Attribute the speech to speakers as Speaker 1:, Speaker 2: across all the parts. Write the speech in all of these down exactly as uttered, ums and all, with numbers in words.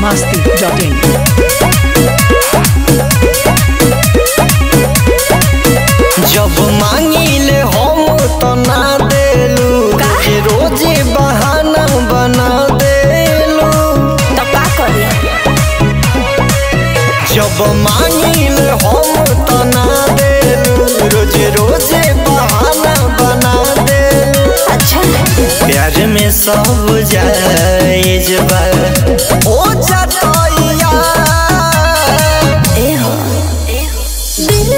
Speaker 1: मस्ती dot इन।
Speaker 2: जब मांगिले हम तो ना देलू, रोजे बहाना बना देलू।
Speaker 3: तो का करी?
Speaker 2: जब मांगिले हम तो ना देलू, रोजे रोजे बहाना बना देलू।
Speaker 3: अच्छा
Speaker 2: प्यार में सब जायज बा, ओ जतैया
Speaker 3: ए हो दिल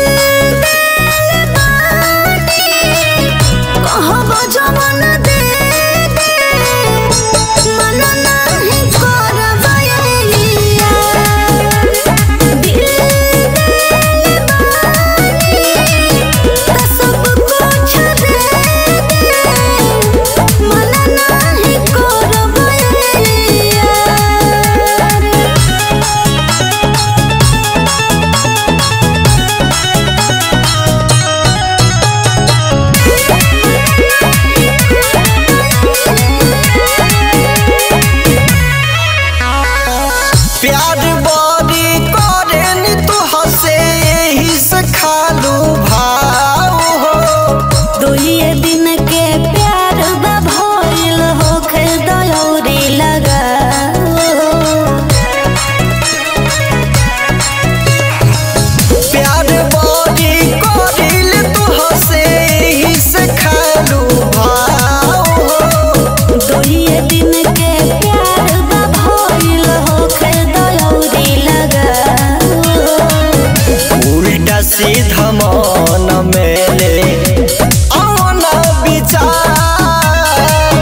Speaker 3: कहब जवन दे दे मन नहीं करबैया दिल त सब कुछ दे दे मन नहीं करबैया।
Speaker 2: प्यार बड़ी करेनी तू हंसे, यही से खालू भाव हो।
Speaker 3: दुइये दिन के प्यार बा भइल होखे दयौरी लगा
Speaker 2: प्यार बड़ी करेली तू हंसे, यही से खालू भाव हो।
Speaker 3: दुइये दिन के प्यार बा भइल होखे दयौरी लगा
Speaker 2: उल्टा सीधा मन मेले आना विचार।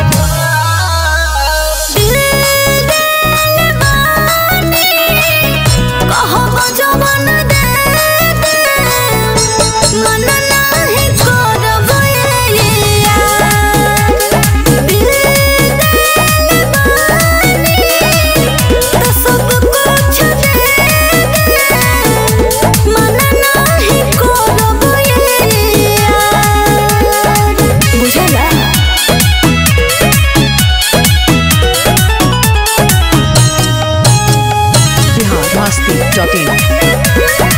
Speaker 3: दिल बानी कहब जवन दे दे मन नाही करबैया दिल बानी त सब कुछ दे दे मन नाही करबैया। बुझला?
Speaker 1: Bihar Masti dot in.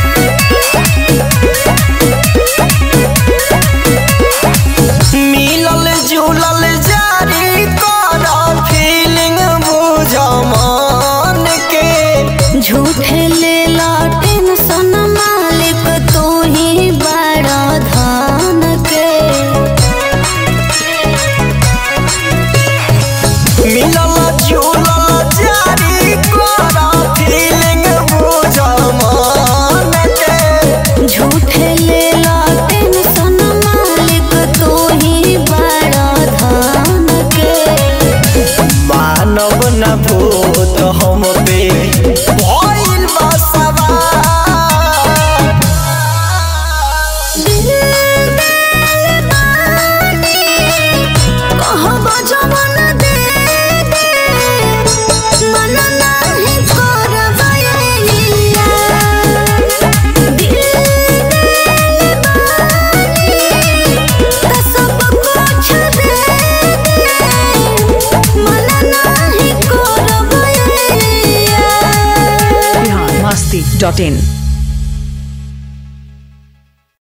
Speaker 2: मिलल जुलल जारी कर फीलिंग बुझ मन के।
Speaker 3: झूठे ले ला टेंशन मालिक तू ही बड़ा धन के
Speaker 2: मिलल जुलल जारी कर फीलिंग बुझ मन के।
Speaker 3: झूठे ले ला टेंशन मालिक तू ही बड़ा धन के
Speaker 2: मानव न भूत हम पे भइल बा सवार।
Speaker 3: दिल बानी कहब जवन दे दे मन नहीं करबैया दिल बानी त सब कुछ दे दे मन नहीं करबैया।
Speaker 1: बिहार मस्ती डॉट इन।